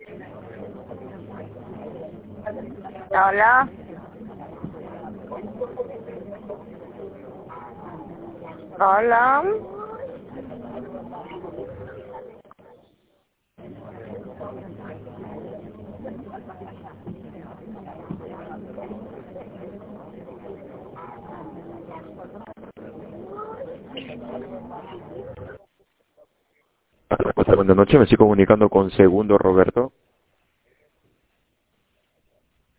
Hola. Hola. Buenas noches, me estoy comunicando con Segundo Roberto.